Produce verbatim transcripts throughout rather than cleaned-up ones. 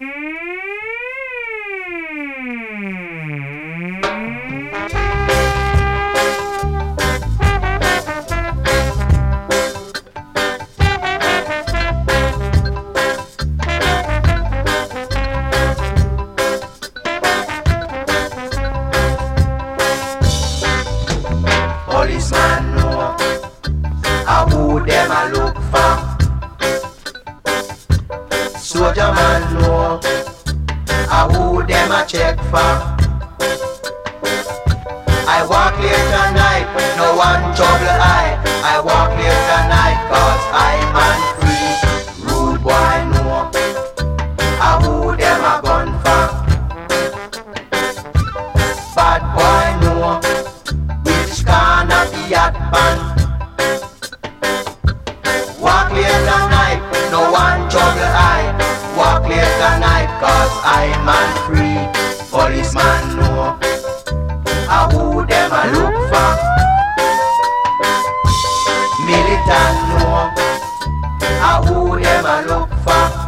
Policeman know a who them a look for. Soldier man know a who them a check for. I walk late tonight, no one trouble I. I walk late tonight cause I'm man free. Rude boy know a who them a gun for. Bad boy know which corner be at pan. Walk late tonight, no one trouble I. Walk late tonight cause I'm man free. Policeman know a who them a look for. Militant know a who them a look for.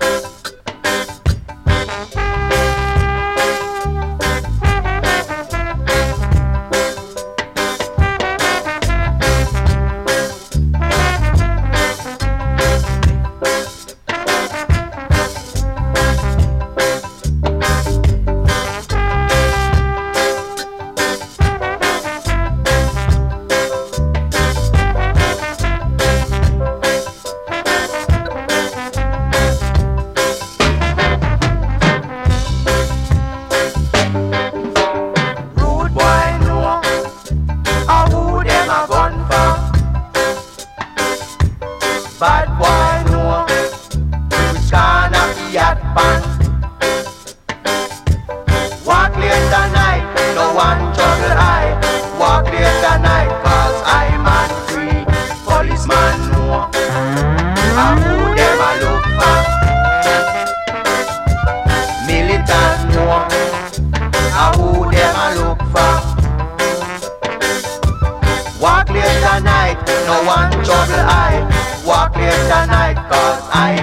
Bad boy know which corner be at pan. Walk late tonight, no one trouble I. Walk late tonight cause I'm man free. Policeman know a who them a look for. Militant know a who them a look for. Walk late tonight, no one trouble I. Walk late tonight cause I